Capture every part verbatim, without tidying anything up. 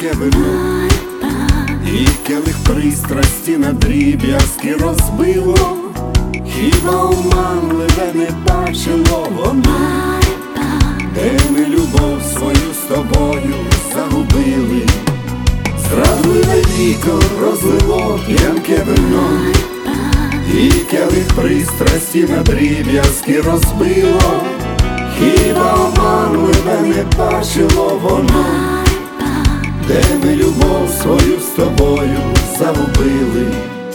п'янке вино, і келих пристрасті на дріб'язки розбило. Хіба оманливе не бачило воно, де ми любов свою з тобою загубили? Зрадливе віко розлило п'янке вино, і келих пристрасті на дріб'язки розбило. Хіба оманливе не бачило воно, де ми любов свою з тобою загубили?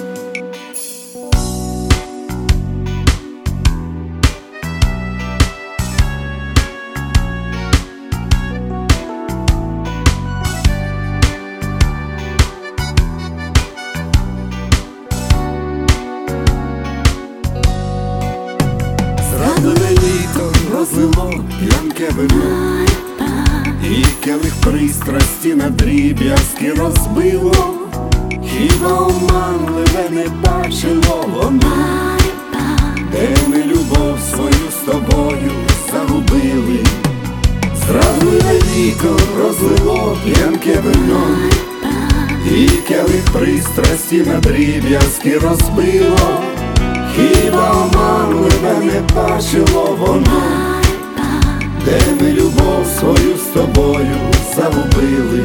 Зрадливе літо розлило п'янке вино, і келих пристрасті на дріб'язки розбило. Хіба оманливе не бачило воно, де ми любов свою з тобою загубили? Зрадливе віко розлило п'янке вино, і келих пристрасті на дріб'язки розбило. Хіба оманливе не бачило воно, де ми любов свою з тобою загубили?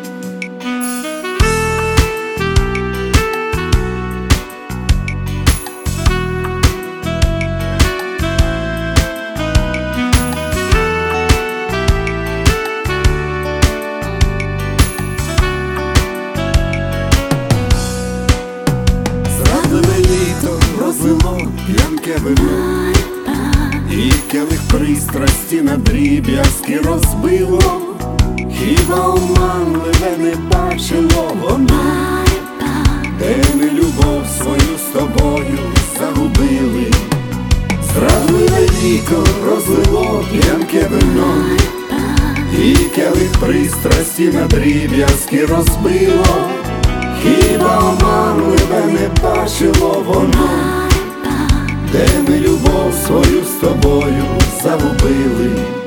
Зрадливе літо розлило п'янке вино, і келих пристрасті на дріб'язки розбило. Хіба оманливе не бачило воно, де ми любов свою з тобою загубили? Зрадливе віко розлило п'янке вино, і келих пристрасті на дріб'язки розбило. Хіба оманливе не бачило воно, де ми любов свою з тобою загубили?